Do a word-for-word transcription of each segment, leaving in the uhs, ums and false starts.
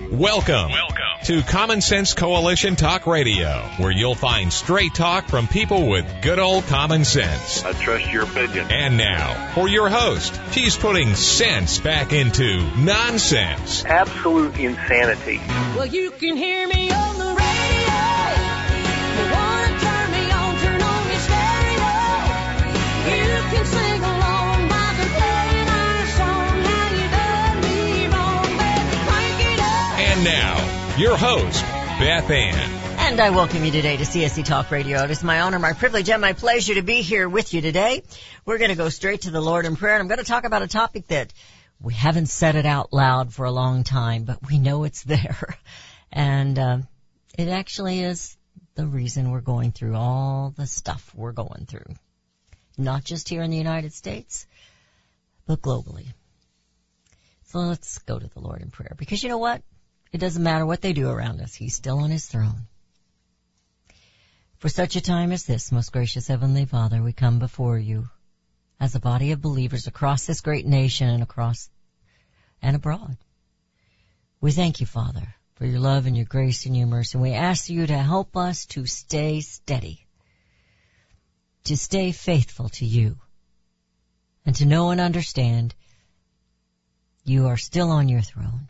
Welcome, Welcome to Common Sense Coalition Talk Radio, where you'll find straight talk from people with good old common sense. I trust your opinion. And now, for your host, she's putting sense back into nonsense. Absolute insanity. Well, you can hear me on the radio. You want to turn me on, turn on your stereo. You can sing along while they're playing our song. How you done me wrong, baby, crank it up. And now, your host, Beth Ann. And I welcome you today to C S C Talk Radio. It is my honor, my privilege, and my pleasure to be here with you today. We're going to go straight to the Lord in prayer, and I'm going to talk about a topic that we haven't said it out loud for a long time, but we know it's there. And uh, it actually is the reason we're going through all the stuff we're going through. Not just here in the United States, but globally. So let's go to the Lord in prayer. Because you know what? It doesn't matter what they do around us. He's still on his throne. For such a time as this, most gracious Heavenly Father, we come before you as a body of believers across this great nation and across and abroad. We thank you, Father, for your love and your grace and your mercy. And we ask you to help us to stay steady, to stay faithful to you, and to know and understand you are still on your throne.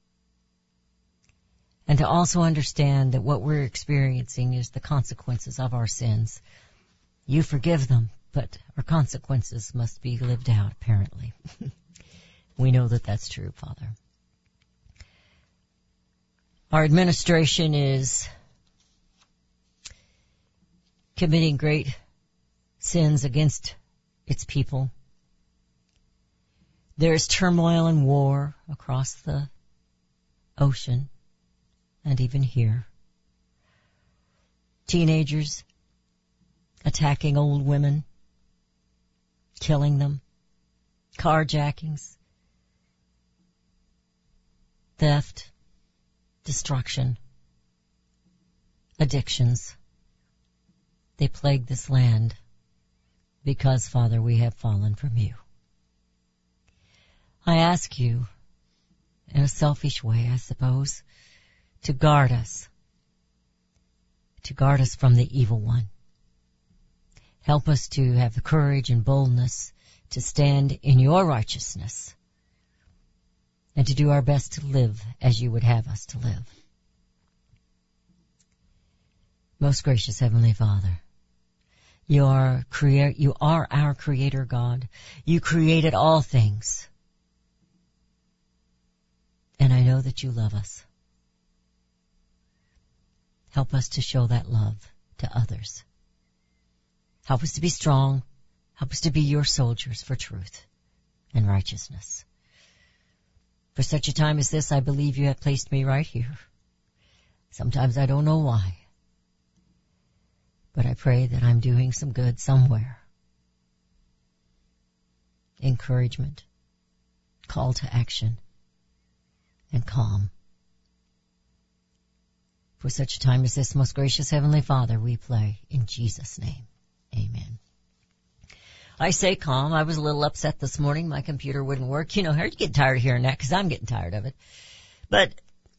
And to also understand that what we're experiencing is the consequences of our sins. You forgive them, but our consequences must be lived out, apparently. We know that that's true, Father. Our administration is committing great sins against its people. There's turmoil and war across the ocean. And even here. Teenagers attacking old women, killing them, carjackings, theft, destruction, addictions. They plague this land because, Father, we have fallen from you. I ask you, in a selfish way, I suppose, to guard us, to guard us from the evil one. Help us to have the courage and boldness to stand in your righteousness and to do our best to live as you would have us to live. Most gracious Heavenly Father, you are, crea- you are our Creator God. You created all things. And I know that you love us. Help us to show that love to others. Help us to be strong. Help us to be your soldiers for truth and righteousness. For such a time as this, I believe you have placed me right here. Sometimes I don't know why. But I pray that I'm doing some good somewhere. Encouragement, call to action, and calm. For such a time as this, most gracious Heavenly Father, we pray in Jesus' name. Amen. I say calm. I was a little upset this morning. My computer wouldn't work. You know, I get tired of hearing that because I'm getting tired of it. But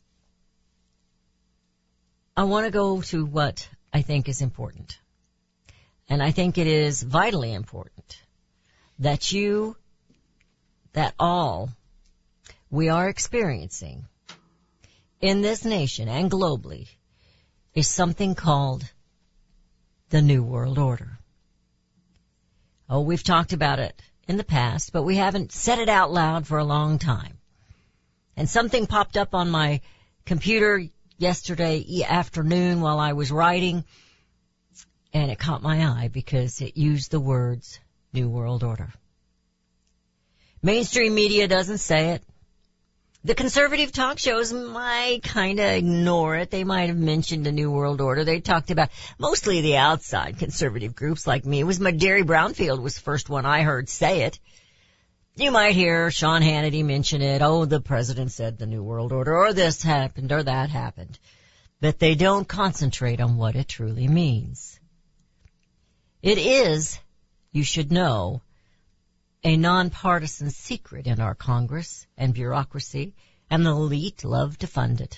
I want to go to what I think is important. And I think it is vitally important that you, that all we are experiencing in this nation and globally is something called the New World Order. Oh, we've talked about it in the past, but we haven't said it out loud for a long time. And something popped up on my computer yesterday afternoon while I was writing, and it caught my eye because it used the words New World Order. Mainstream media doesn't say it. The conservative talk shows might kind of ignore it. They might have mentioned a New World Order. They talked about mostly the outside conservative groups like me. It was my Gary Brownfield was the first one I heard say it. You might hear Sean Hannity mention it. Oh, the president said the New World Order, or this happened, or that happened. But they don't concentrate on what it truly means. It is, you should know, a nonpartisan secret in our Congress and bureaucracy and the elite love to fund it.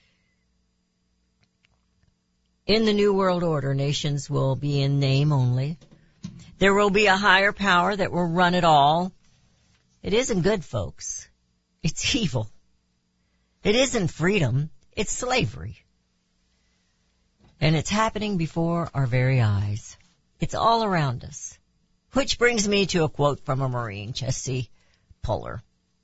In the New World Order, nations will be in name only. There will be a higher power that will run it all. It isn't good, folks. It's evil. It isn't freedom. It's slavery. And it's happening before our very eyes. It's all around us. Which brings me to a quote from a Marine, Chesty Puller.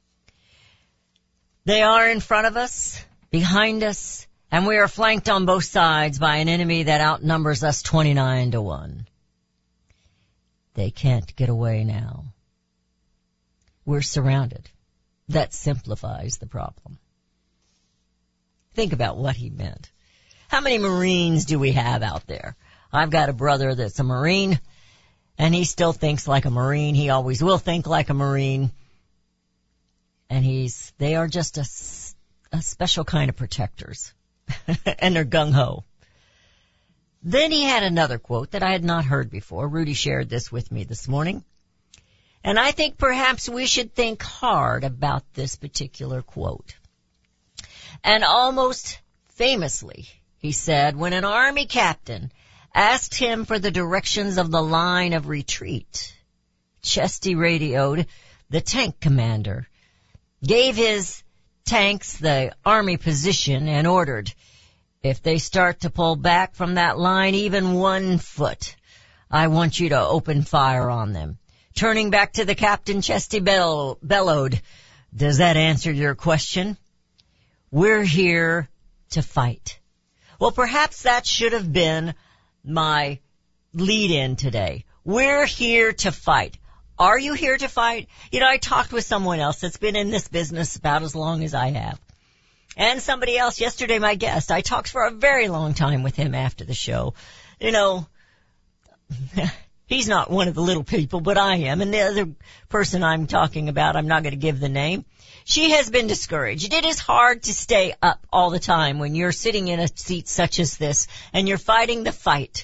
They are in front of us, behind us, and we are flanked on both sides by an enemy that outnumbers us twenty-nine to one. They can't get away now. We're surrounded. That simplifies the problem. Think about what he meant. How many Marines do we have out there? I've got a brother that's a Marine, and he still thinks like a Marine. He always will think like a Marine. And he's, they are just a, a special kind of protectors. And they're gung-ho. Then he had another quote that I had not heard before. Rudy shared this with me this morning. And I think perhaps we should think hard about this particular quote. And almost famously, he said, when an army captain asked him for the directions of the line of retreat, Chesty radioed the tank commander, gave his tanks the army position, and ordered, if they start to pull back from that line even one foot, I want you to open fire on them. Turning back to the captain, Chesty bell- bellowed, does that answer your question? We're here to fight. Well, perhaps that should have been my lead-in today. We're here to fight. Are you here to fight? You know, I talked with someone else that's been in this business about as long as I have. And somebody else yesterday, my guest, I talked for a very long time with him after the show. You know, he's not one of the little people, but I am. And the other person I'm talking about, I'm not going to give the name. She has been discouraged. It is hard to stay up all the time when you're sitting in a seat such as this and you're fighting the fight.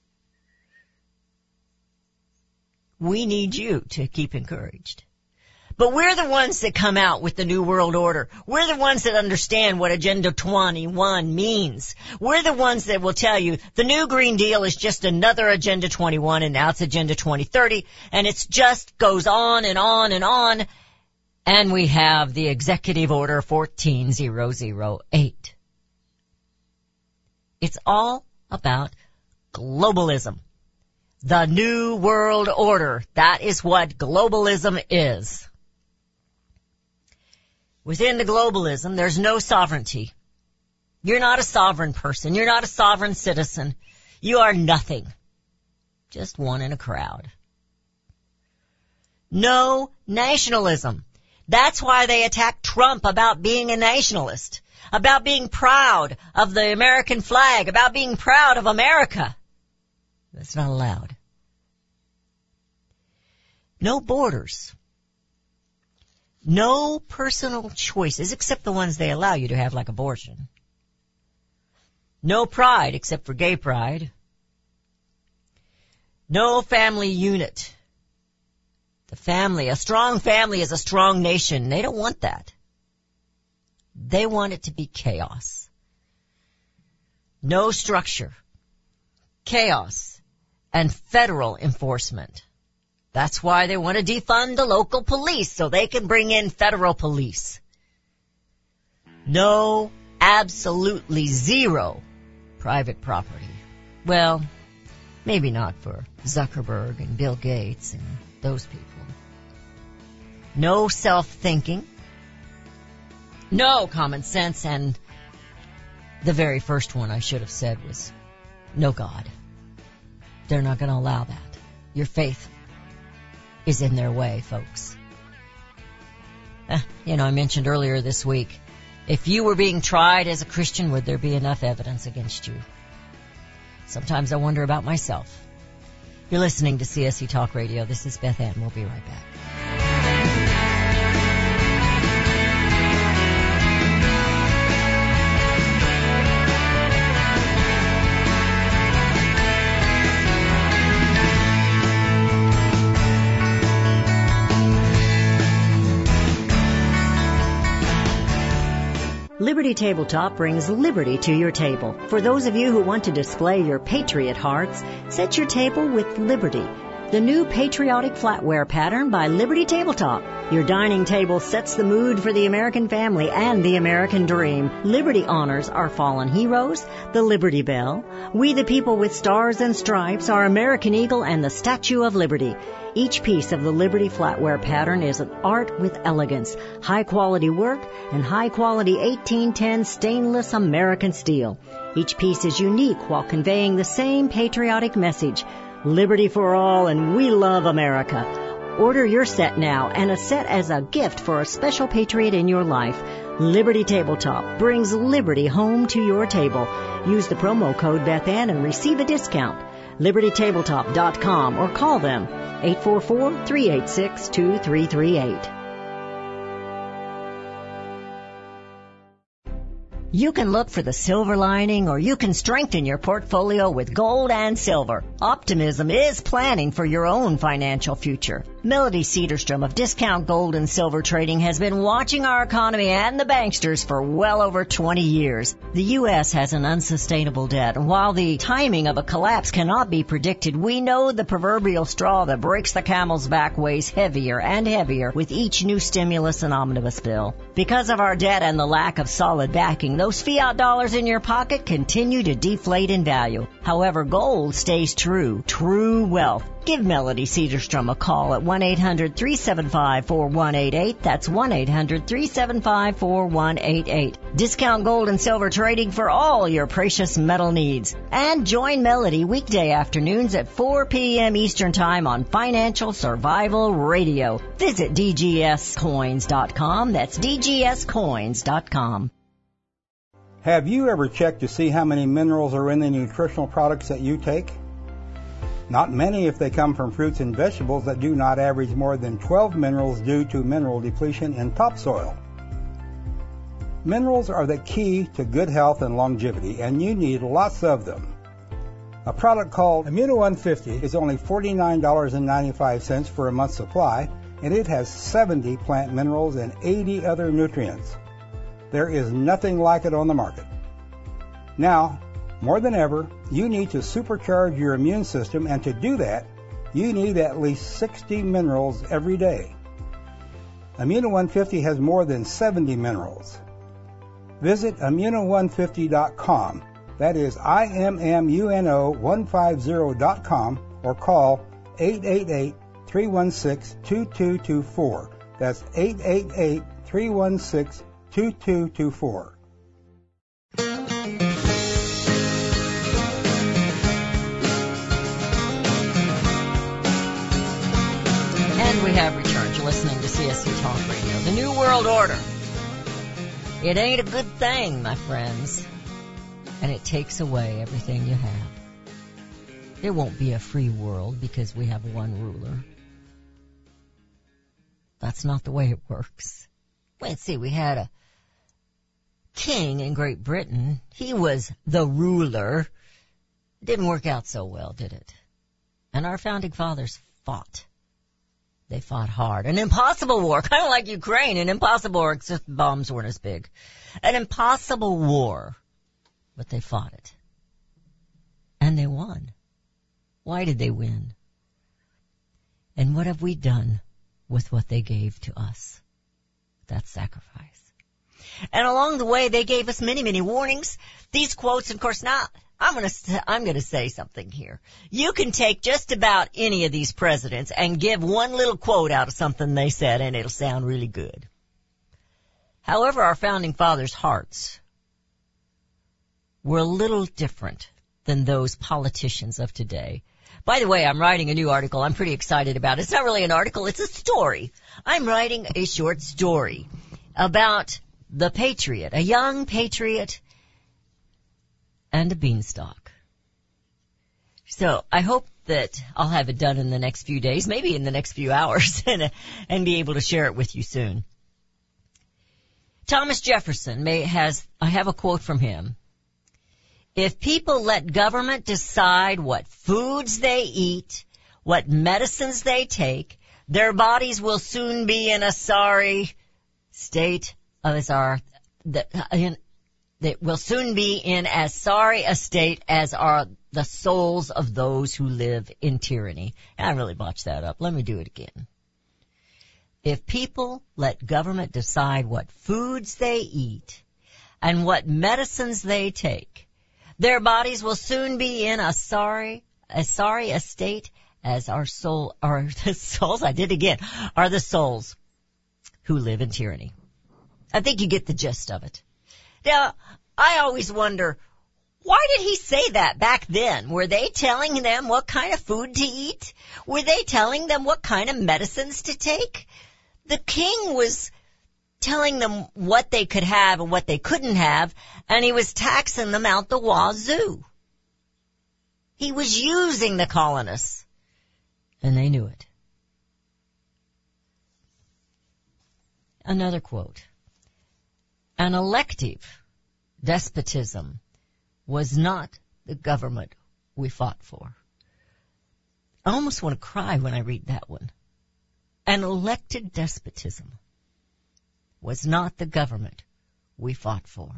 We need you to keep encouraged. But we're the ones that come out with the New World Order. We're the ones that understand what Agenda twenty-one means. We're the ones that will tell you the new Green Deal is just another Agenda twenty-one, and now it's Agenda twenty thirty, and it just goes on and on and on. And we have the Executive Order fourteen thousand eight. It's all about globalism. The New World Order. That is what globalism is. Within the globalism, there's no sovereignty. You're not a sovereign person. You're not a sovereign citizen. You are nothing. Just one in a crowd. No nationalism. That's why they attacked Trump about being a nationalist, about being proud of the American flag, about being proud of America. That's not allowed. No borders. No personal choices except the ones they allow you to have, like abortion. No pride except for gay pride. No family unit. The family, a strong family is a strong nation. They don't want that. They want it to be chaos. No structure. Chaos and federal enforcement. That's why they want to defund the local police so they can bring in federal police. No, absolutely zero private property. Well, maybe not for Zuckerberg and Bill Gates and those people. No self-thinking. No common sense, and the very first one I should have said was no God. They're not going to allow that. Your faith is in their way, folks. Eh, you know, I mentioned earlier this week, if you were being tried as a Christian, would there be enough evidence against you? Sometimes I wonder about myself. You're listening to C S C Talk Radio. This is Beth Ann. We'll be right back. Liberty Tabletop brings liberty to your table. For those of you who want to display your patriot hearts, set your table with Liberty, the new patriotic flatware pattern by Liberty Tabletop. Your dining table sets the mood for the American family and the American dream. Liberty honors our fallen heroes, the Liberty Bell, We the People with Stars and Stripes, our American Eagle, and the Statue of Liberty. Each piece of the Liberty flatware pattern is an art with elegance, high-quality work, and high-quality eighteen ten stainless American steel. Each piece is unique while conveying the same patriotic message, liberty for all and we love America. Order your set now and a set as a gift for a special patriot in your life. Liberty Tabletop brings liberty home to your table. Use the promo code BethAnn and receive a discount. liberty tabletop dot com or call them eight four four, three eight six, two three three eight. You can look for the silver lining, or you can strengthen your portfolio with gold and silver. Optimism is planning for your own financial future. Melody Cedarstrom of Discount Gold and Silver Trading has been watching our economy and the banksters for well over twenty years. The U S has an unsustainable debt, and while the timing of a collapse cannot be predicted, we know the proverbial straw that breaks the camel's back weighs heavier and heavier with each new stimulus and omnibus bill. Because of our debt and the lack of solid backing, those fiat dollars in your pocket continue to deflate in value. However, gold stays true. True wealth. Give Melody Cedarstrom a call at one eight hundred, three seven five, four one eight eight. That's one eight hundred, three seven five, four one eight eight. Discount Gold and Silver Trading for all your precious metal needs. And join Melody weekday afternoons at four p.m. Eastern Time on Financial Survival Radio. Visit D G S coins dot com. That's D G S coins dot com. Have you ever checked to see how many minerals are in the nutritional products that you take? Not many if they come from fruits and vegetables that do not average more than twelve minerals due to mineral depletion in topsoil. Minerals are the key to good health and longevity, and you need lots of them. A product called Immuno one fifty is only forty-nine dollars and ninety-five cents for a month's supply, and it has seventy plant minerals and eighty other nutrients. There is nothing like it on the market. Now, more than ever, you need to supercharge your immune system, and to do that, you need at least sixty minerals every day. Immuno one fifty has more than seventy minerals. Visit immuno one fifty dot com. That is I M M U N O one fifty dot com, or call eight eight eight, three one six, two two two four. That's eight eight eight, three one six, two two two four. And we have returned. You're listening to C S C Talk Radio. The New World Order. It ain't a good thing, my friends. And it takes away everything you have. There won't be a free world because we have one ruler. That's not the way it works. Let's see, we had a king in Great Britain. He was the ruler. It didn't work out so well, did it? And our founding fathers fought. They fought hard. An impossible war, kind of like Ukraine, an impossible war, except the bombs weren't as big. An impossible war, but they fought it. And they won. Why did they win? And what have we done with what they gave to us? That sacrifice. And along the way, they gave us many, many warnings. These quotes, of course, now, I'm going to I'm going to say something here. You can take just about any of these presidents and give one little quote out of something they said, and it'll sound really good. However, our founding fathers' hearts were a little different than those politicians of today. By the way, I'm writing a new article I'm pretty excited about. It's not really an article, it's a story. I'm writing a short story about the patriot, a young patriot and a beanstalk. So I hope that I'll have it done in the next few days, maybe in the next few hours, and, and be able to share it with you soon. Thomas Jefferson may has, I have a quote from him. If people let government decide what foods they eat, what medicines they take, their bodies will soon be in a sorry state of as our that, in, that will soon be in as sorry a state as are the souls of those who live in tyranny. I really botched that up. Let me do it again. If people let government decide what foods they eat and what medicines they take, their bodies will soon be in a sorry, as sorry a state as our soul, or the souls, I did again, are the souls who live in tyranny. I think you get the gist of it. Now, I always wonder, why did he say that back then? Were they telling them what kind of food to eat? Were they telling them what kind of medicines to take? The king was telling them what they could have and what they couldn't have, and he was taxing them out the wazoo. He was using the colonists, and they knew it. Another quote. An elective despotism was not the government we fought for. I almost want to cry when I read that one. An elected despotism was not the government we fought for.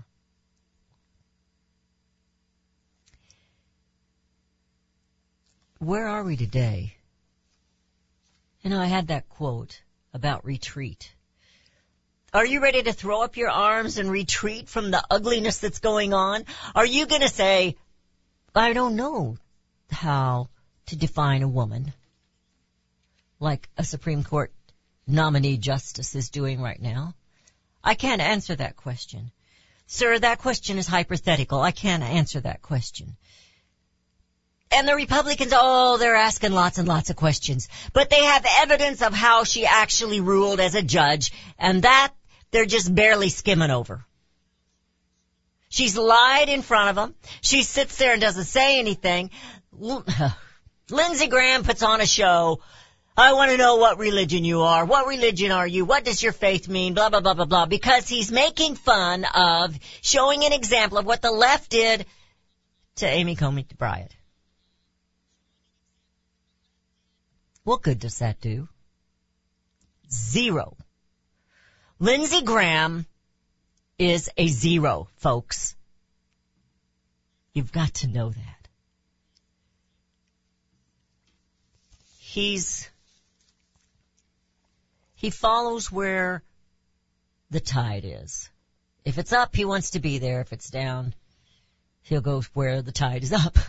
Where are we today? You know, I had that quote about retreat. Are you ready to throw up your arms and retreat from the ugliness that's going on? Are you going to say, I don't know how to define a woman, like a Supreme Court nominee justice is doing right now? I can't answer that question. Sir, that question is hypothetical. I can't answer that question. And the Republicans, oh, they're asking lots and lots of questions. But they have evidence of how she actually ruled as a judge, and that they're just barely skimming over. She's lied in front of them. She sits there and doesn't say anything. Lindsey Graham puts on a show. I want to know what religion you are. What religion are you? What does your faith mean? Blah, blah, blah, blah, blah. Because he's making fun of showing an example of what the left did to Amy Coney Barrett. What good does that do? Zero. Lindsey Graham is a zero, folks. You've got to know that. He's, he follows where the tide is. If it's up, he wants to be there. If it's down, he'll go where the tide is up.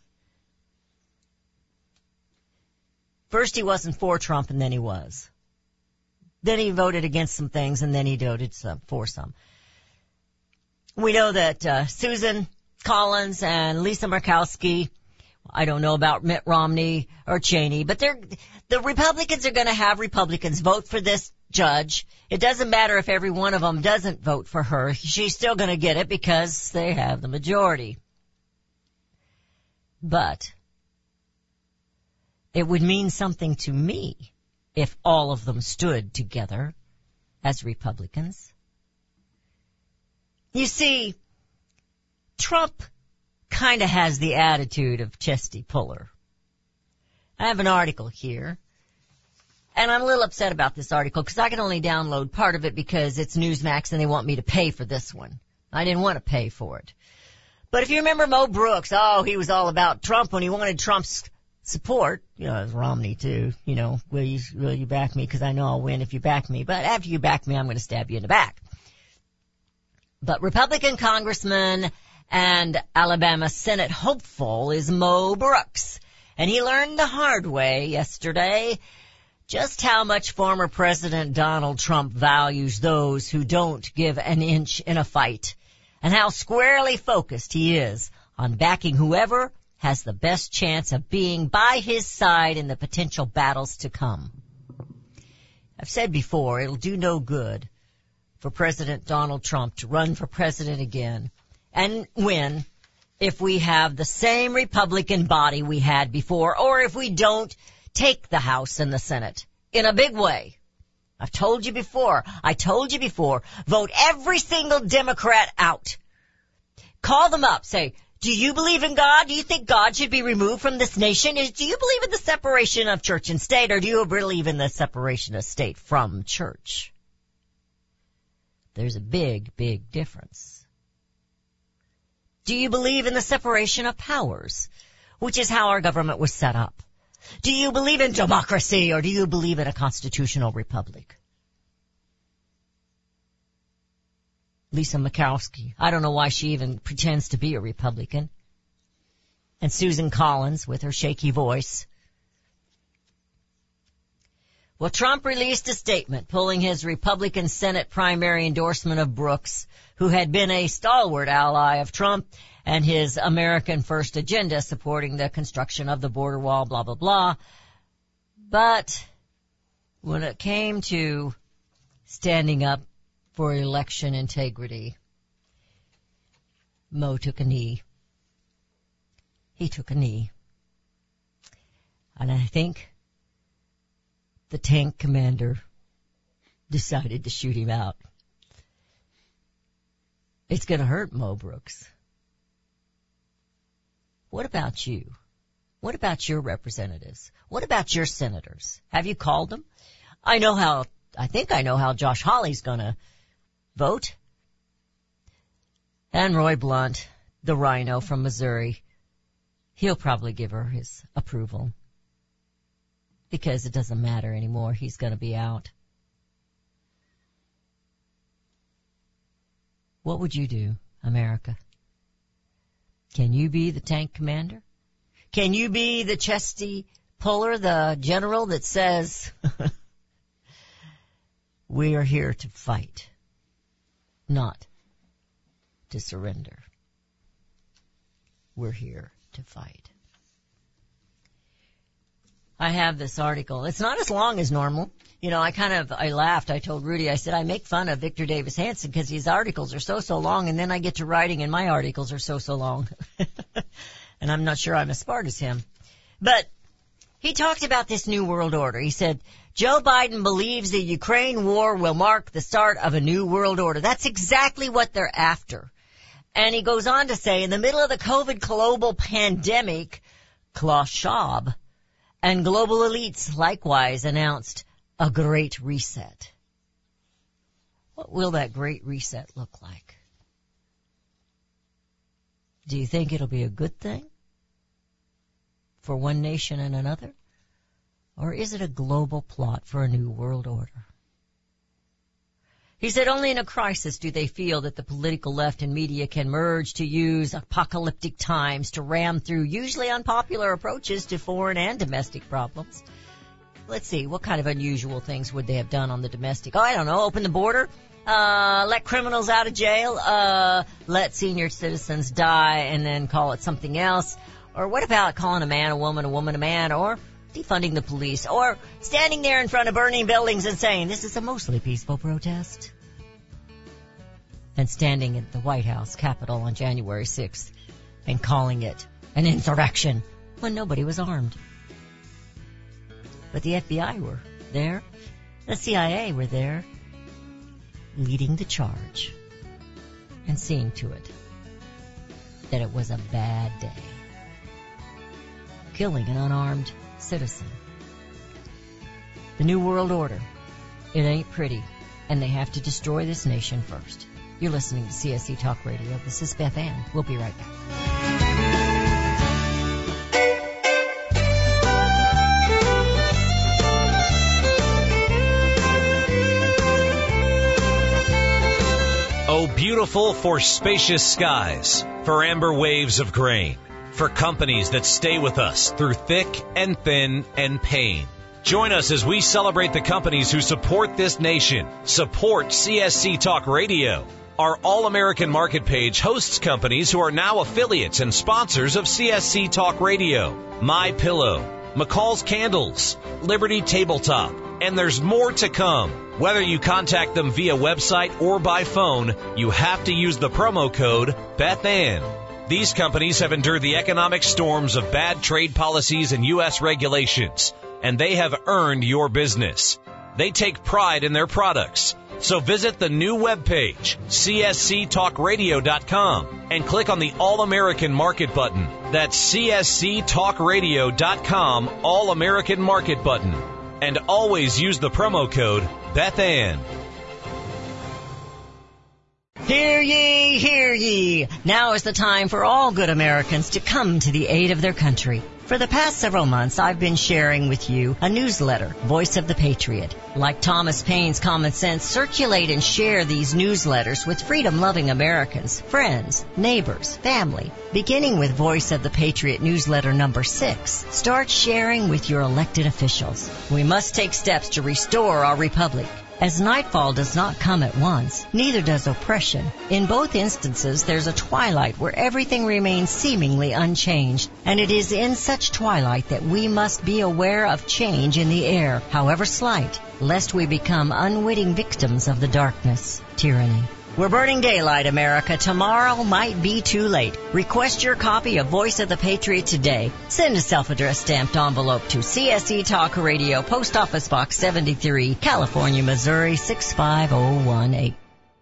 First he wasn't for Trump, and then he was. Then he voted against some things, and then he voted some, for some. We know that uh, Susan Collins and Lisa Murkowski, I don't know about Mitt Romney or Cheney, but they're, the Republicans are going to have Republicans vote for this judge. It doesn't matter if every one of them doesn't vote for her. She's still going to get it because they have the majority. But it would mean something to me if all of them stood together as Republicans. You see, Trump kind of has the attitude of Chesty Puller. I have an article here, and I'm a little upset about this article because I can only download part of it because it's Newsmax and they want me to pay for this one. I didn't want to pay for it. But if you remember Mo Brooks, oh, he was all about Trump when he wanted Trump's support, you know, as Romney too, you know, will you, will you back me? Because I know I'll win if you back me. But after you back me, I'm going to stab you in the back. But Republican Congressman and Alabama Senate hopeful is Mo Brooks. And he learned the hard way yesterday just how much former President Donald Trump values those who don't give an inch in a fight, and how squarely focused he is on backing whoever has the best chance of being by his side in the potential battles to come. I've said before, it'll do no good for President Donald Trump to run for president again and win if we have the same Republican body we had before, or if we don't take the House and the Senate in a big way. I've told you before, I told you before, vote every single Democrat out. Call them up, say, do you believe in God? Do you think God should be removed from this nation? Is, do you believe in the separation of church and state, or do you believe in the separation of state from church? There's a big, big difference. Do you believe in the separation of powers, which is how our government was set up? Do you believe in democracy, or do you believe in a constitutional republic? Lisa Murkowski, I don't know why she even pretends to be a Republican. And Susan Collins with her shaky voice. Well, Trump released a statement pulling his Republican Senate primary endorsement of Brooks, who had been a stalwart ally of Trump and his American First agenda supporting the construction of the border wall, blah, blah, blah. But when it came to standing up for election integrity, Mo took a knee. He took a knee. And I think the tank commander decided to shoot him out. It's going to hurt Mo Brooks. What about you? What about your representatives? What about your senators? Have you called them? I know how, I think I know how Josh Hawley's going to vote. And Roy Blunt, the rhino from Missouri, he'll probably give her his approval. Because it doesn't matter anymore. He's going to be out. What would you do, America? Can you be the tank commander? Can you be the chesty puller, the general that says, we are here to fight, not to surrender. We're here to fight. I have this article. It's not as long as normal. You know, I kind of, I laughed. I told Rudy, I said, I make fun of Victor Davis Hanson because his articles are so, so long, and then I get to writing and my articles are so, so long. And I'm not sure I'm as smart as him. But he talked about this new world order. He said, Joe Biden believes the Ukraine war will mark the start of a new world order. That's exactly what they're after. And he goes on to say, in the middle of the COVID global pandemic, Klaus Schwab and global elites likewise announced a great reset. What will that great reset look like? Do you think it'll be a good thing for one nation and another? Or is it a global plot for a new world order? He said only in a crisis do they feel that the political left and media can merge to use apocalyptic times to ram through usually unpopular approaches to foreign and domestic problems. Let's see, what kind of unusual things would they have done on the domestic? Oh, I don't know, open the border, uh, let criminals out of jail, uh, let senior citizens die and then call it something else. Or what about calling a man a woman, a woman a man, or defunding the police, or standing there in front of burning buildings and saying, this is a mostly peaceful protest. And standing at the White House Capitol on January sixth and calling it an insurrection when nobody was armed. But the F B I were there. The C I A were there, leading the charge and seeing to it that it was a bad day. Killing an unarmed citizen. The New World Order. It ain't pretty, and they have to destroy this nation first. You're listening to C S C Talk Radio. This is Beth Ann. We'll be right back. Oh, beautiful for spacious skies, for amber waves of grain, for companies that stay with us through thick and thin and pain. Join us as we celebrate the companies who support this nation. Support C S C Talk Radio. Our All-American Market page hosts companies who are now affiliates and sponsors of C S C Talk Radio. My Pillow, McCall's Candles, Liberty Tabletop, and there's more to come. Whether you contact them via website or by phone, you have to use the promo code BethAnn. These companies have endured the economic storms of bad trade policies and U S regulations, and they have earned your business. They take pride in their products. So visit the new webpage, C S C talk radio dot com, and click on the All-American Market button. That's C S C talk radio dot com, All-American Market button. And always use the promo code BethAnn. Hear ye, hear ye. Now is the time for all good Americans to come to the aid of their country. For the past several months, I've been sharing with you a newsletter, Voice of the Patriot. Like Thomas Paine's Common Sense, circulate and share these newsletters with freedom-loving Americans, friends, neighbors, family. Beginning with Voice of the Patriot newsletter number six, start sharing with your elected officials. We must take steps to restore our republic. As nightfall does not come at once, neither does oppression. In both instances, there's a twilight where everything remains seemingly unchanged, and it is in such twilight that we must be aware of change in the air, however slight, lest we become unwitting victims of the darkness, tyranny. We're burning daylight, America. Tomorrow might be too late. Request your copy of Voice of the Patriot today. Send a self-addressed stamped envelope to C S E Talk Radio, Post Office Box seventy-three, California, Missouri six five zero one eight.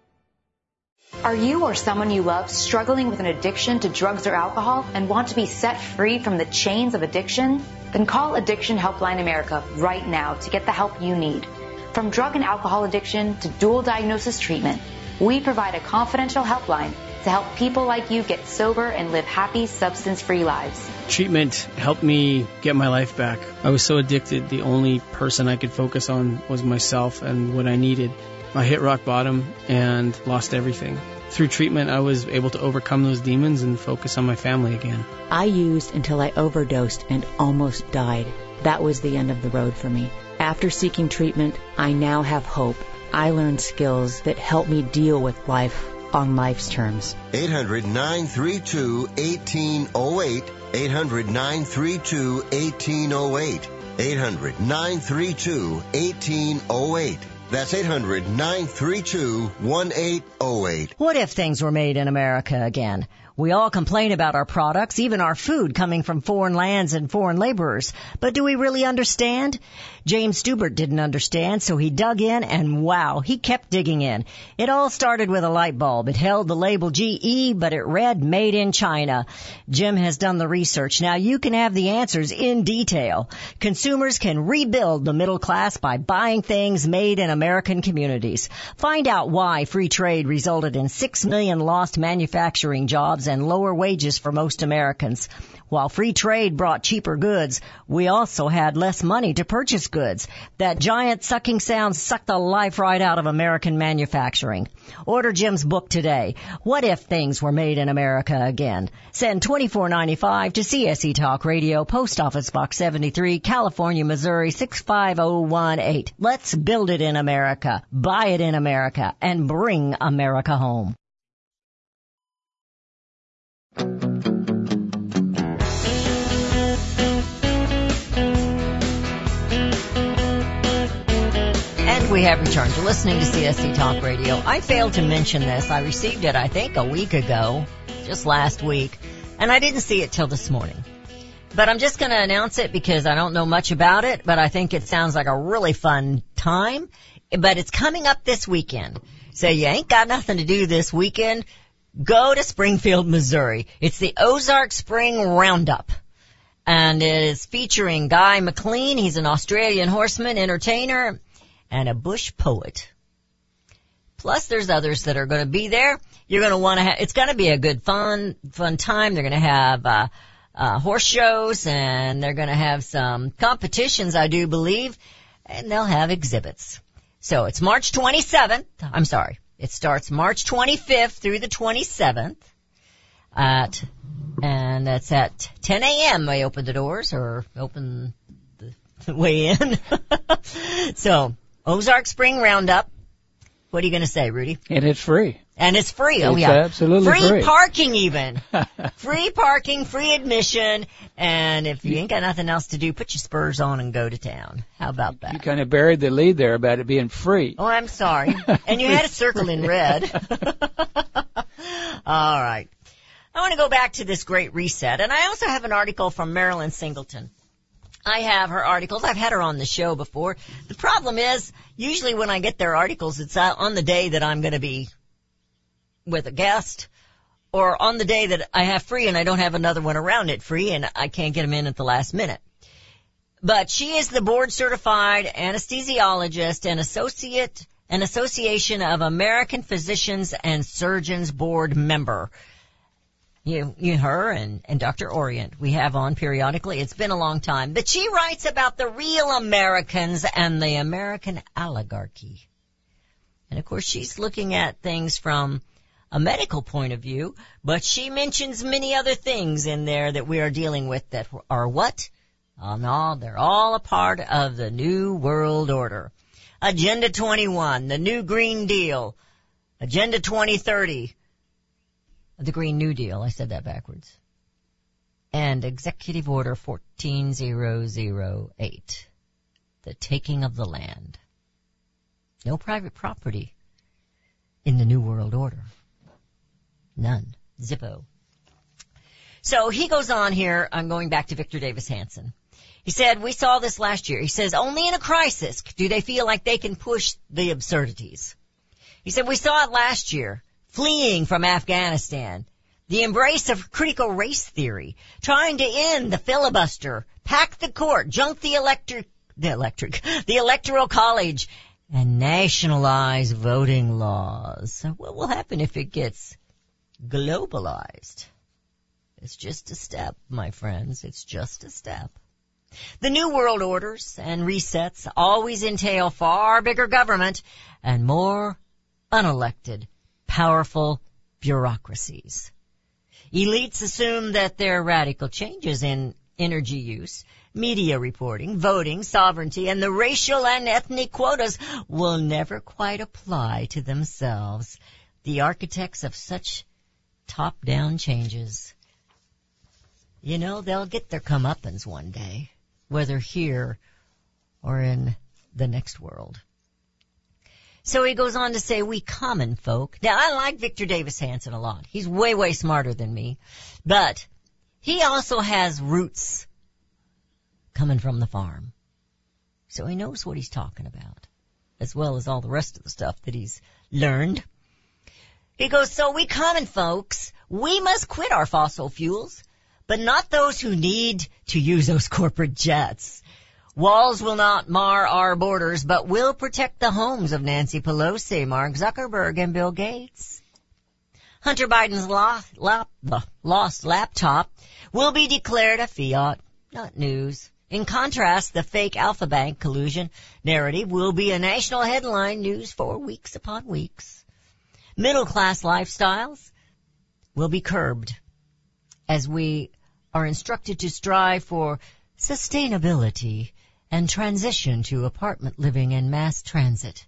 Are you or someone you love struggling with an addiction to drugs or alcohol and want to be set free from the chains of addiction? Then call Addiction Helpline America right now to get the help you need. From drug and alcohol addiction to dual diagnosis treatment, we provide a confidential helpline to help people like you get sober and live happy, substance-free lives. Treatment helped me get my life back. I was so addicted, the only person I could focus on was myself and what I needed. I hit rock bottom and lost everything. Through treatment, I was able to overcome those demons and focus on my family again. I used until I overdosed and almost died. That was the end of the road for me. After seeking treatment, I now have hope. I learned skills that help me deal with life on life's terms. eight hundred, nine three two, one eight zero eight. eight hundred, nine three two, one eight zero eight. eight hundred, nine three two, one eight zero eight. That's eight hundred, nine three two, one eight zero eight. What if things were made in America again? We all complain about our products, even our food coming from foreign lands and foreign laborers. But do we really understand? James Stubert didn't understand, so he dug in, and wow, he kept digging in. It all started with a light bulb. It held the label G E, but it read Made in China. Jim has done the research. Now you can have the answers in detail. Consumers can rebuild the middle class by buying things made in American communities. Find out why free trade resulted in six million lost manufacturing jobs and lower wages for most Americans. While free trade brought cheaper goods, we also had less money to purchase goods. That giant sucking sound sucked the life right out of American manufacturing. Order Jim's book today. What if things were made in America again? Send twenty-four ninety-five to C S E Talk Radio, Post Office Box seventy-three, California, Missouri six five zero one eight. Let's build it in America, buy it in America, and bring America home. We have returned to listening to C S E Talk Radio. I failed to mention this. I received it, I think, a week ago, just last week, and I didn't see it till this morning. But I'm just going to announce it because I don't know much about it, but I think it sounds like a really fun time. But it's coming up this weekend. So you ain't got nothing to do this weekend. Go to Springfield, Missouri. It's the Ozark Spring Roundup. And it is featuring Guy McLean. He's an Australian horseman, entertainer, and a bush poet. Plus, there's others that are going to be there. You're going to want to have, it's going to be a good fun, fun time. They're going to have, uh, uh, horse shows, and they're going to have some competitions, I do believe, and they'll have exhibits. So it's March twenty-seventh. I'm sorry. It starts March twenty-fifth through the twenty-seventh at, and that's at ten a.m. They open the doors or open the, the way in. So, Ozark Spring Roundup. What are you going to say, Rudy? And it's free. And it's free. Oh, it's yeah. absolutely free. Free parking even. Free parking, free admission. And if you ain't got nothing else to do, put your spurs on and go to town. How about that? You kind of buried the lead there about it being free. Oh, I'm sorry. And you had a circle in red. All right. I want to go back to this Great Reset. And I also have an article from Marilyn Singleton. I have her articles. I've had her on the show before. The problem is, usually when I get their articles, it's on the day that I'm going to be with a guest, or on the day that I have free and I don't have another one around it free and I can't get them in at the last minute. But she is the board certified anesthesiologist and associate an Association of American Physicians and Surgeons Board member. You, you, her and, and Doctor Orient we have on periodically. It's been a long time. But she writes about the real Americans and the American oligarchy. And of course she's looking at things from a medical point of view, but she mentions many other things in there that we are dealing with that are what? Oh no, they're all a part of the New World Order. Agenda twenty-one, the New Green Deal, Agenda twenty thirty, the Green New Deal, I said that backwards, and Executive Order fourteen thousand eight, the taking of the land. No private property in the New World Order. None. Zippo. So he goes on here, I'm going back to Victor Davis Hanson. He said, we saw this last year. He says, only in a crisis do they feel like they can push the absurdities. He said, we saw it last year, fleeing from Afghanistan, the embrace of critical race theory, trying to end the filibuster, pack the court, junk the electric, the electric, the electoral college, and nationalize voting laws. So what will happen if it gets globalized? It's just a step, my friends. It's just a step. The New World Orders and resets always entail far bigger government and more unelected, powerful bureaucracies. Elites assume that their radical changes in energy use, media reporting, voting, sovereignty, and the racial and ethnic quotas will never quite apply to themselves, the architects of such top-down changes. You know, they'll get their comeuppance one day, whether here or in the next world. So he goes on to say, we common folk. Now, I like Victor Davis Hanson a lot. He's way, way smarter than me. But he also has roots coming from the farm. So he knows what he's talking about, as well as all the rest of the stuff that he's learned. He goes, so we common folks, we must quit our fossil fuels, but not those who need to use those corporate jets. Walls will not mar our borders, but will protect the homes of Nancy Pelosi, Mark Zuckerberg, and Bill Gates. Hunter Biden's lost, lap, lost laptop will be declared a fiat, not news. In contrast, the fake Alpha Bank collusion narrative will be a national headline news for weeks upon weeks. Middle-class lifestyles will be curbed as we are instructed to strive for sustainability and transition to apartment living and mass transit.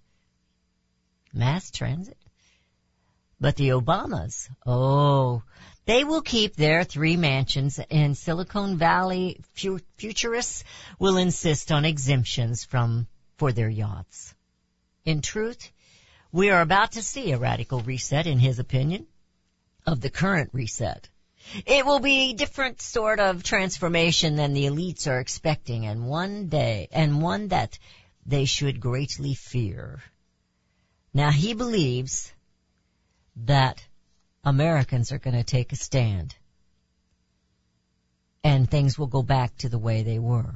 Mass transit? But the Obamas, oh, they will keep their three mansions, and Silicon Valley fu- futurists will insist on exemptions from for their yachts. In truth, we are about to see a radical reset, in his opinion, of the current reset. It will be a different sort of transformation than the elites are expecting, and one day, and one that they should greatly fear. Now, he believes that Americans are going to take a stand, and things will go back to the way they were.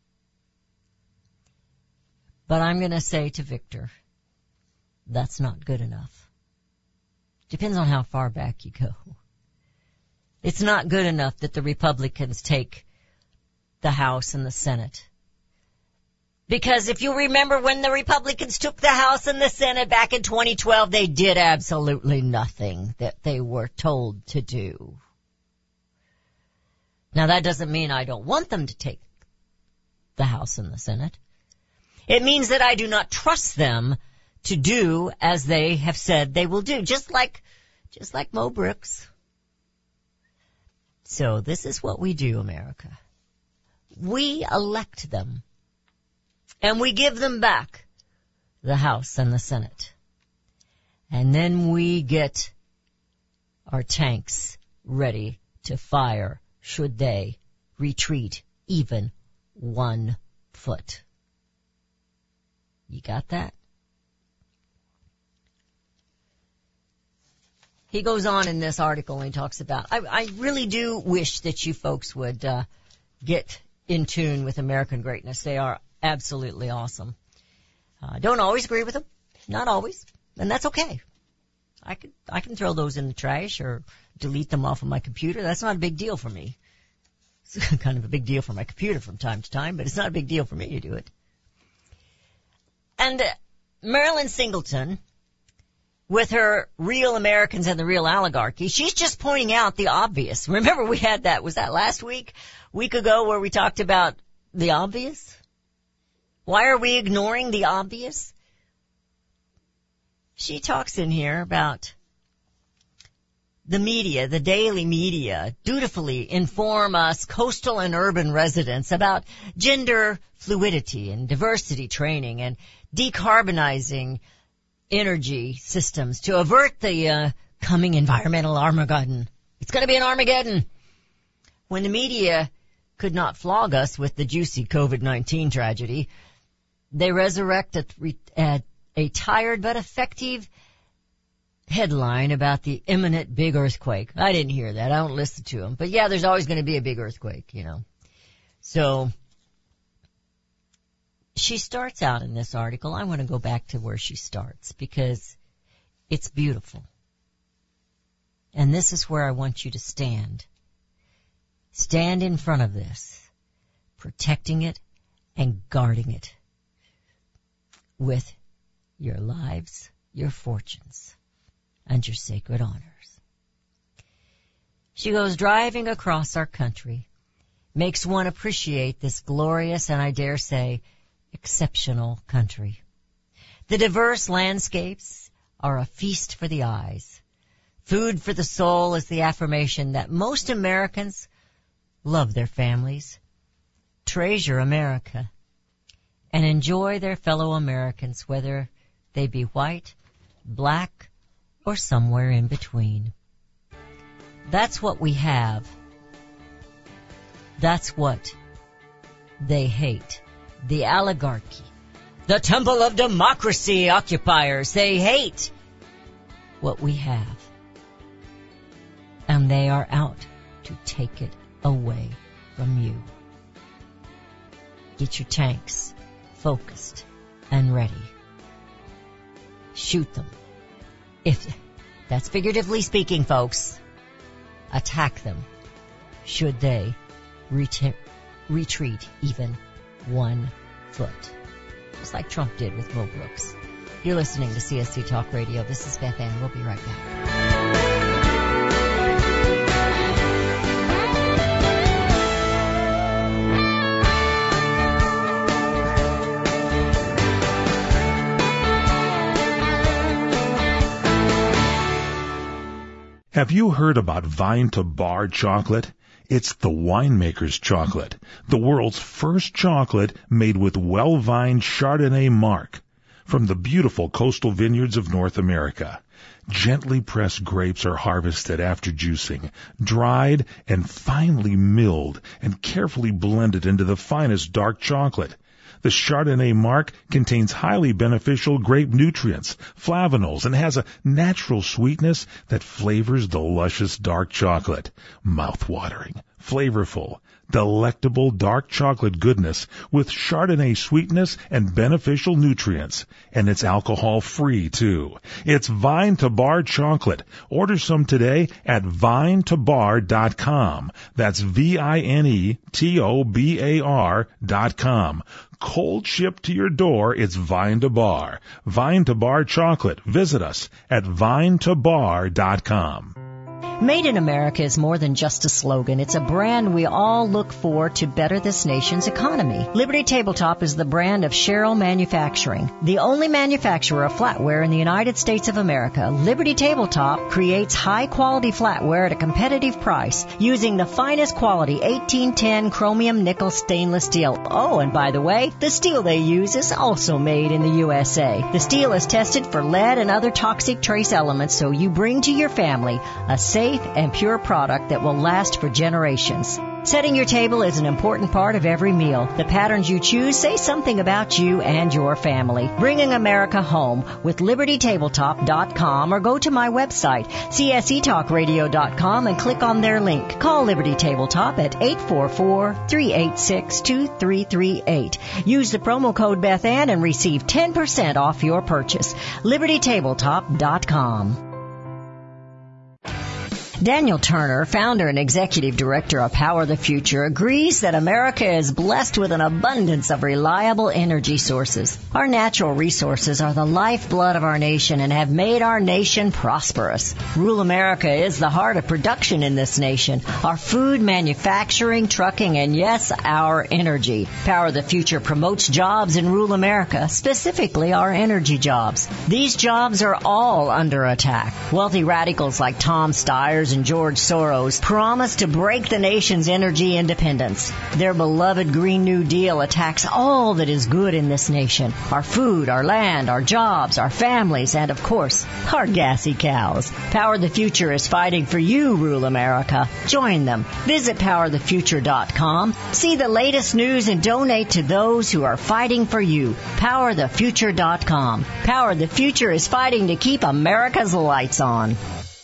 But I'm going to say to Victor, that's not good enough. Depends on how far back you go. It's not good enough that the Republicans take the House and the Senate. Because if you remember when the Republicans took the House and the Senate back in twenty twelve, they did absolutely nothing that they were told to do. Now that doesn't mean I don't want them to take the House and the Senate. It means that I do not trust them to do as they have said they will do, just like, just like Mo Brooks. So this is what we do, America. We elect them, and we give them back the House and the Senate. And then we get our tanks ready to fire should they retreat even one foot. You got that? He goes on in this article and he talks about, I, I really do wish that you folks would uh, get in tune with American Greatness. They are absolutely awesome. Uh, don't always agree with them. Not always. And that's okay. I could, I can throw those in the trash or delete them off of my computer. That's not a big deal for me. It's kind of a big deal for my computer from time to time, but it's not a big deal for me to do it. And uh, Marilyn Singleton, with her Real Americans and the Real Oligarchy, she's just pointing out the obvious. Remember we had that, was that last week, week ago, where we talked about the obvious? Why are we ignoring the obvious? She talks in here about the media, the daily media, dutifully inform us coastal and urban residents about gender fluidity and diversity training and decarbonizing energy systems to avert the uh, coming environmental Armageddon. It's going to be an Armageddon. When the media could not flog us with the juicy COVID nineteen tragedy, they resurrect a, a, a tired but effective headline about the imminent big earthquake. I didn't hear that. I don't listen to them. But yeah, there's always going to be a big earthquake, you know. So she starts out in this article. I want to go back to where she starts because it's beautiful. And this is where I want you to stand. Stand in front of this, protecting it and guarding it with your lives, your fortunes, and your sacred honors. She goes, driving across our country makes one appreciate this glorious and I dare say exceptional country. The diverse landscapes are a feast for the eyes. Food for the soul is the affirmation that most Americans love their families, treasure America, and enjoy their fellow Americans, whether they be white, black, or somewhere in between. That's what we have. That's what they hate. The oligarchy, the temple of democracy occupiers, they hate what we have. And they are out to take it away from you. Get your tanks focused and ready. Shoot them. If that's figuratively speaking, folks. Attack them should they ret- retreat even one foot. Just like Trump did with Mo Brooks. You're listening to C S C Talk Radio. This is Beth Ann. We'll be right back. Have you heard about Vine to Bar chocolate? It's the winemaker's chocolate, the world's first chocolate made with well-vined Chardonnay marc from the beautiful coastal vineyards of North America. Gently pressed grapes are harvested after juicing, dried and finely milled and carefully blended into the finest dark chocolate. The Chardonnay marc contains highly beneficial grape nutrients, flavonols, and has a natural sweetness that flavors the luscious dark chocolate. Mouth-watering, flavorful, delectable dark chocolate goodness with Chardonnay sweetness and beneficial nutrients. And it's alcohol-free, too. It's Vine to Bar chocolate. Order some today at vine to bar dot com. That's V I N E T O B A R dot com. Cold shipped to your door, it's Vine to Bar. Vine to Bar chocolate. Visit us at vine to bar dot com. Made in America is more than just a slogan. It's a brand we all look for to better this nation's economy. Liberty Tabletop is the brand of Sherrill Manufacturing, the only manufacturer of flatware in the United States of America. Liberty Tabletop creates high-quality flatware at a competitive price using the finest quality eighteen ten chromium nickel stainless steel. Oh, and by the way, the steel they use is also made in the U S A. The steel is tested for lead and other toxic trace elements, so you bring to your family a safe and pure product that will last for generations. Setting your table is an important part of every meal. The patterns you choose say something about you and your family. Bringing America home with Liberty Tabletop dot com, or go to my website, C S E talk radio dot com, and click on their link. Call Liberty Tabletop at eight four four, three eight six, two three three eight. Use the promo code Beth Ann and receive ten percent off your purchase. Liberty Tabletop dot com. Daniel Turner, founder and executive director of Power the Future, agrees that America is blessed with an abundance of reliable energy sources. Our natural resources are the lifeblood of our nation and have made our nation prosperous. Rural America is the heart of production in this nation. Our food, manufacturing, trucking, and yes, our energy. Power the Future promotes jobs in rural America, specifically our energy jobs. These jobs are all under attack. Wealthy radicals like Tom Stiers and George Soros promise to break the nation's energy independence. Their beloved Green New Deal attacks all that is good in this nation. Our food, our land, our jobs, our families, and of course, our gassy cows. Power the Future is fighting for you, rural America. Join them. Visit power the future dot com. See the latest news and donate to those who are fighting for you. power the future dot com. Power the Future is fighting to keep America's lights on.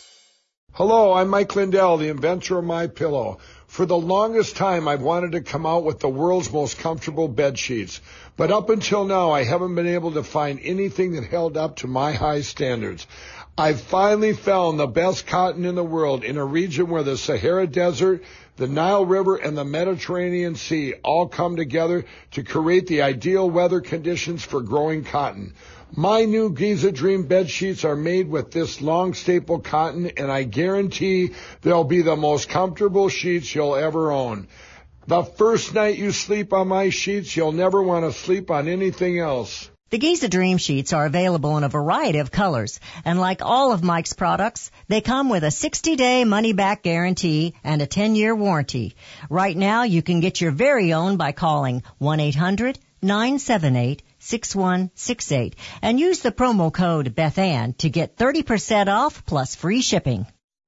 Hello, I'm Mike Lindell, the inventor of MyPillow. For the longest time, I've wanted to come out with the world's most comfortable bed sheets. But up until now, I haven't been able to find anything that held up to my high standards. I've finally found the best cotton in the world in a region where the Sahara Desert, the Nile River, and the Mediterranean Sea all come together to create the ideal weather conditions for growing cotton. My new Giza Dream bed sheets are made with this long staple cotton, and I guarantee they'll be the most comfortable sheets you'll ever own. The first night you sleep on my sheets, you'll never want to sleep on anything else. The Giza Dream Sheets are available in a variety of colors, and like all of Mike's products, they come with a sixty-day money-back guarantee and a ten-year warranty. Right now, you can get your very own by calling one eight hundred, nine seven eight, six one six eight and use the promo code BethAnn to get thirty percent off plus free shipping.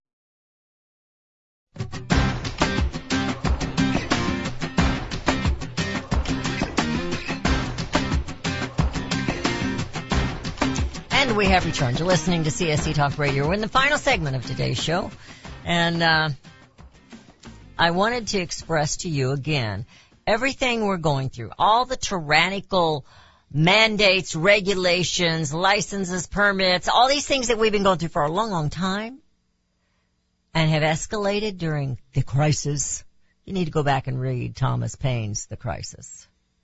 And we have returned to listening to C S C Talk Radio. We're in the final segment of today's show. And uh, I wanted to express to you again everything we're going through, all the tyrannical mandates, regulations, licenses, permits, all these things that we've been going through for a long, long time and have escalated during the crisis. You need to go back and read Thomas Paine's The Crisis.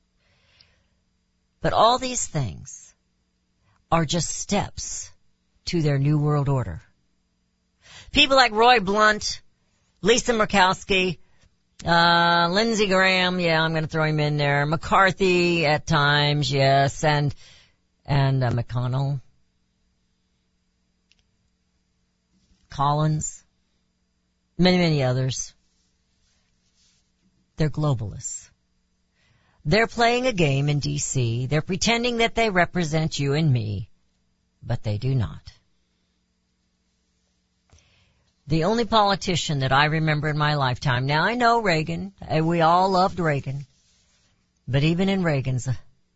But all these things are just steps to their new world order. People like Roy Blunt, Lisa Murkowski, uh, Lindsey Graham, yeah, I'm going to throw him in there. McCarthy at times, yes, and, and uh, McConnell. Collins. Many, many others. They're globalists. They're playing a game in D C. They're pretending that they represent you and me, but they do not. The only politician that I remember in my lifetime, now I know Reagan, we all loved Reagan, but even in Reagan's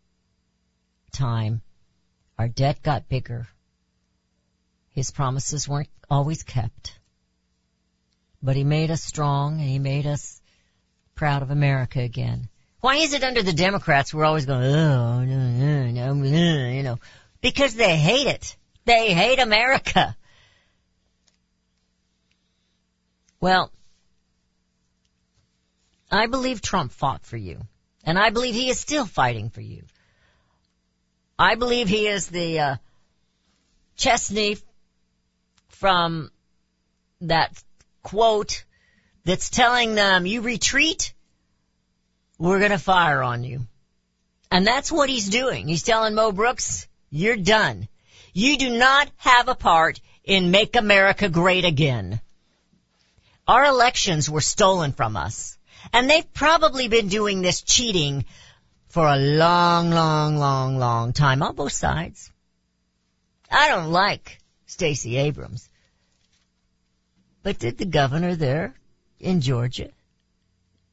time, our debt got bigger. His promises weren't always kept, but he made us strong and he made us proud of America again. Why is it under the Democrats we're always going, oh, no, no, no, no, you know, because they hate it. They hate America. Well, I believe Trump fought for you, and I believe he is still fighting for you. I believe he is the uh, Chesney from that quote that's telling them, you retreat, we're going to fire on you. And that's what he's doing. He's telling Mo Brooks, you're done. You do not have a part in Make America Great Again. Our elections were stolen from us. And they've probably been doing this cheating for a long, long, long, long time on both sides. I don't like Stacey Abrams. But did the governor there in Georgia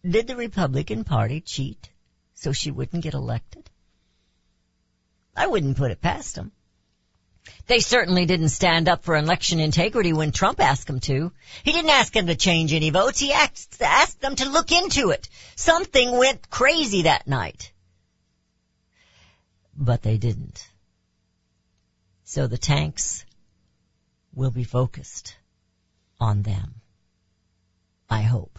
Did the Republican Party cheat so she wouldn't get elected? I wouldn't put it past them. They certainly didn't stand up for election integrity when Trump asked them to. He didn't ask them to change any votes. He asked, asked them to look into it. Something went crazy that night. But they didn't. So the tanks will be focused on them. I hope.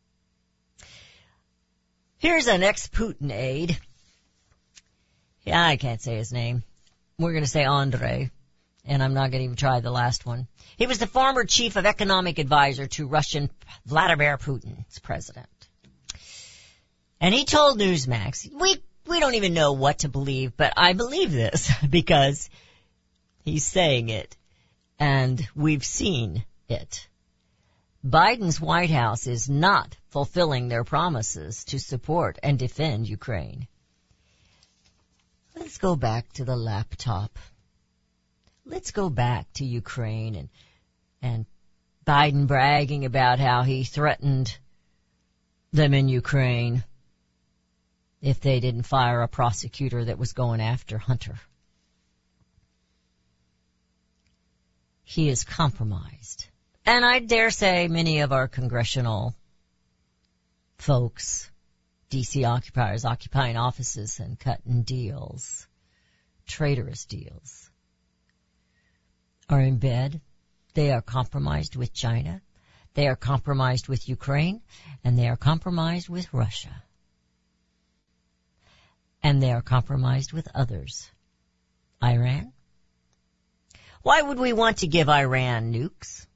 Here's an ex-Putin aide. Yeah, I can't say his name. We're going to say Andre, and I'm not going to even try the last one. He was the former chief of economic advisor to Russian Vladimir Putin's president. And he told Newsmax, we, we don't even know what to believe, but I believe this because he's saying it, and we've seen it. Biden's White House is not fulfilling their promises to support and defend Ukraine. Let's go back to the laptop. Let's go back to Ukraine and, and Biden bragging about how he threatened them in Ukraine if they didn't fire a prosecutor that was going after Hunter. He is compromised. And I dare say many of our congressional folks, D C occupiers occupying offices and cutting deals, traitorous deals, are in bed. They are compromised with China. They are compromised with Ukraine. And they are compromised with Russia. And they are compromised with others. Iran? Why would we want to give Iran nukes?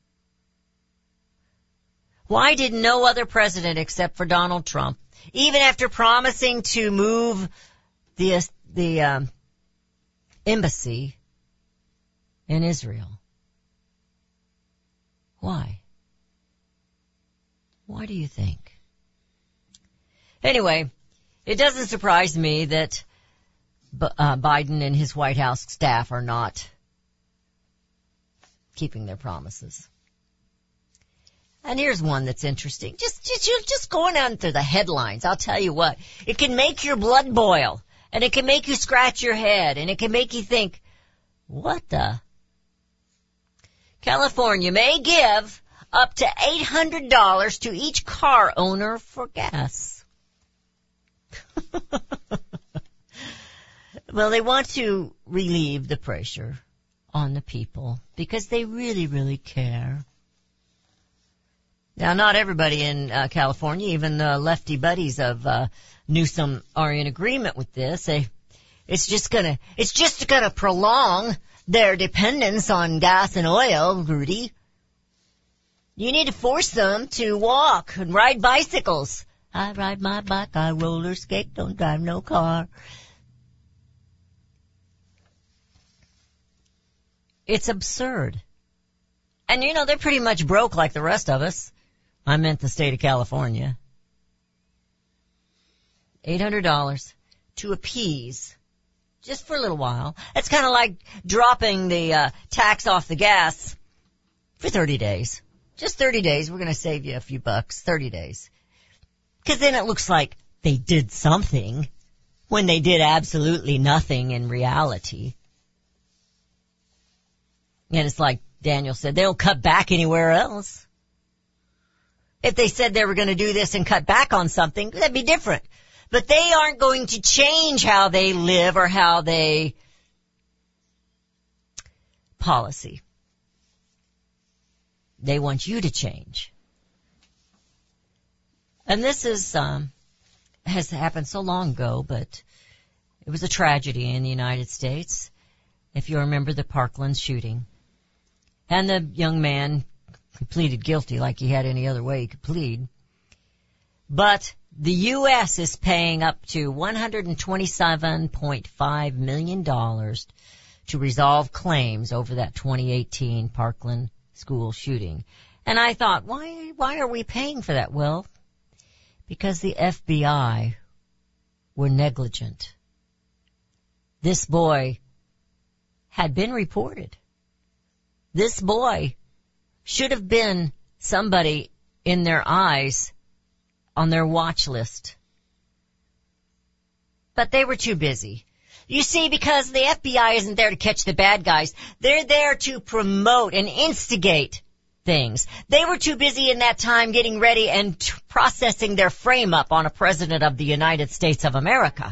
Why did no other president except for Donald Trump, even after promising to move the the um, embassy in Israel? Why? Why do you think? Anyway, it doesn't surprise me that uh, Biden and his White House staff are not keeping their promises. And here's one that's interesting. Just, just, just going on through the headlines, I'll tell you what. It can make your blood boil, and it can make you scratch your head, and it can make you think, what the? California may give up to eight hundred dollars to each car owner for gas. Well, they want to relieve the pressure on the people because they really, really care. Now, not everybody in uh, California, even the lefty buddies of uh, Newsom, are in agreement with this. They, it's just gonna, it's just gonna prolong their dependence on gas and oil, Rudy. You need to force them to walk and ride bicycles. I ride my bike, I roller skate, don't drive no car. It's absurd. And you know, they're pretty much broke like the rest of us. I meant the state of California. eight hundred dollars to appease, just for a little while. It's kind of like dropping the uh, tax off the gas for thirty days. Just thirty days. We're going to save you a few bucks. thirty days. Because then it looks like they did something when they did absolutely nothing in reality. And it's like Daniel said, they don't cut back anywhere else. If they said they were going to do this and cut back on something, that'd be different. But they aren't going to change how they live or how they policy. They want you to change. And this is, um, has happened so long ago, but it was a tragedy in the United States. If you remember the Parkland shooting. And the young man pleaded guilty like he had any other way he could plead. But the U S is paying up to one hundred twenty-seven point five million dollars to resolve claims over that twenty eighteen Parkland school shooting. And I thought, why, why are we paying for that? Well, because the F B I were negligent. This boy had been reported. This boy should have been somebody in their eyes on their watch list. But they were too busy. You see, because the F B I isn't there to catch the bad guys. They're there to promote and instigate things. They were too busy in that time getting ready and t- processing their frame up on a president of the United States of America.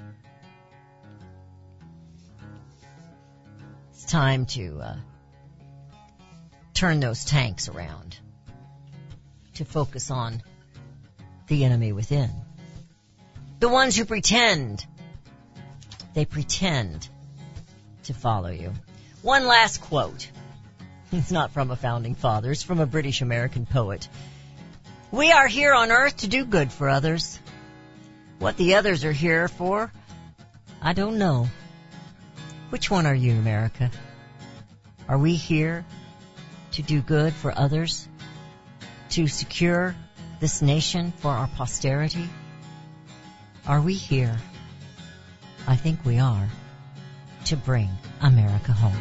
It's time to uh, turn those tanks around to focus on the enemy within. The ones who pretend. They pretend to follow you. One last quote. It's not from a founding father. It's from a British American poet. We are here on earth to do good for others. What the others are here for, I don't know. Which one are you, America? Are we here to do good for others? To secure this nation for our posterity? Are we here? I think we are, to bring America home.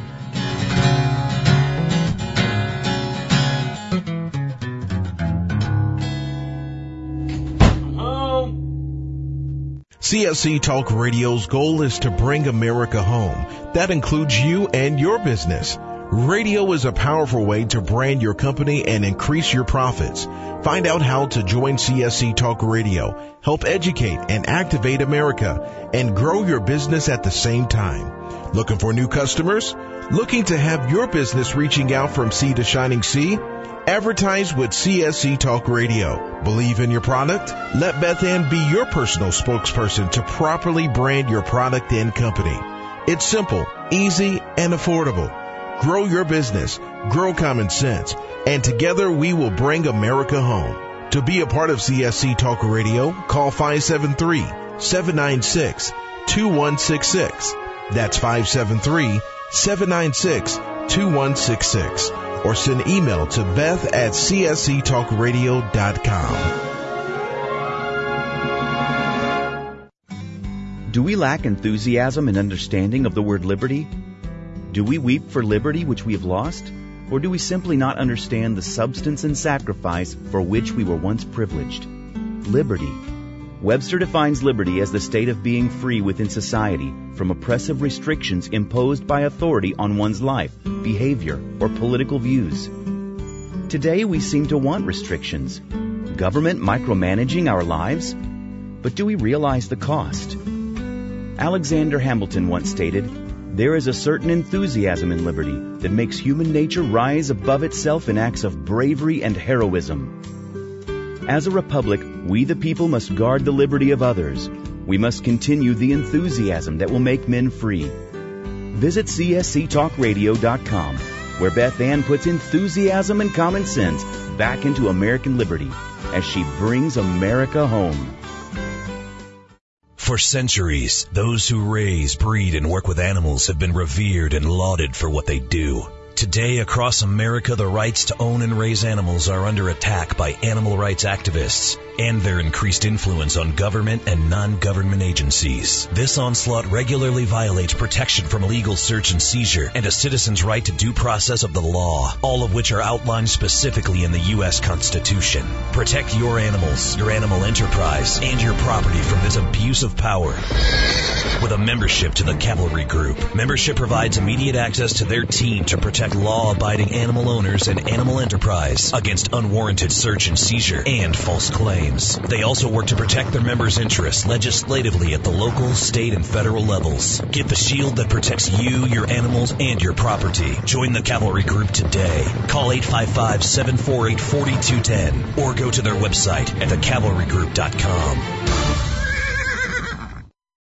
C S C Talk Radio's goal is to bring America home. That includes you and your business. Radio is a powerful way to brand your company and increase your profits. Find out how to join C S C Talk Radio, help educate and activate America, and grow your business at the same time. Looking for new customers? Looking to have your business reaching out from sea to shining sea? Advertise with C S C Talk Radio. Believe in your product? Let Beth Ann be your personal spokesperson to properly brand your product and company. It's simple, easy, and affordable. Grow your business, grow common sense, and together we will bring America home. To be a part of C S C Talk Radio, call five seven three, seven nine six, two one six six. That's five seven three, seven nine six, two one six six. Or send email to beth at c s c talk radio dot com. Do we lack enthusiasm and understanding of the word liberty? Do we weep for liberty which we have lost? Or do we simply not understand the substance and sacrifice for which we were once privileged? Liberty. Webster defines liberty as the state of being free within society from oppressive restrictions imposed by authority on one's life, behavior, or political views. Today we seem to want restrictions. Government micromanaging our lives? But do we realize the cost? Alexander Hamilton once stated, "There is a certain enthusiasm in liberty that makes human nature rise above itself in acts of bravery and heroism." As a republic, we the people must guard the liberty of others. We must continue the enthusiasm that will make men free. Visit c s c talk radio dot com, where Beth Ann puts enthusiasm and common sense back into American liberty as she brings America home. For centuries, those who raise, breed, and work with animals have been revered and lauded for what they do. Today, across America, the rights to own and raise animals are under attack by animal rights activists and their increased influence on government and non-government agencies. This onslaught regularly violates protection from illegal search and seizure and a citizen's right to due process of the law, all of which are outlined specifically in the U S Constitution. Protect your animals, your animal enterprise, and your property from this abuse of power. With a membership to the Cavalry Group, membership provides immediate access to their team to protect law-abiding animal owners and animal enterprise against unwarranted search and seizure and false claims. They also work to protect their members' interests legislatively at the local, state, and federal levels. Get the shield that protects you, your animals, and your property. Join the Cavalry Group today. Call eight five five, seven four eight, four two one zero or go to their website at the cavalry group dot com.